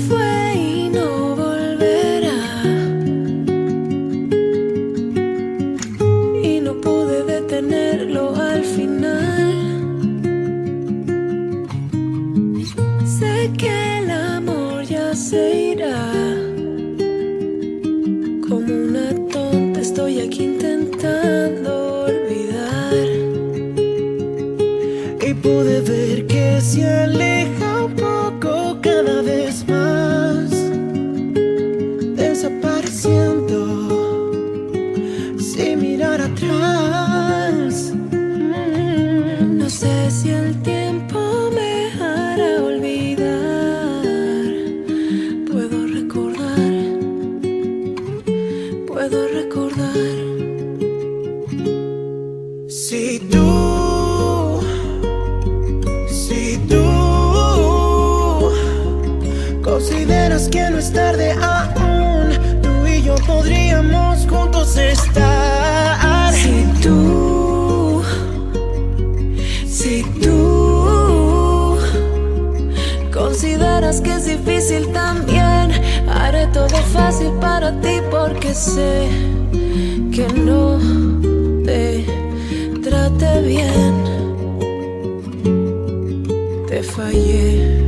fue y no volverá, y no pude detenerlo al final. Sé que el amor ya se irá. Como una tonta estoy aquí intentando olvidar, y pude ver que se aleja un poco cada vez más, desapareciendo sin mirar atrás. no sé si el tiempo me hará olvidar. Puedo recordar, puedo recordar. Si tú consideras que no es tarde aún, tú y yo podríamos juntos estar. Si tú consideras que es difícil también, haré todo fácil para ti porque sé que no te traté bien. Te fallé.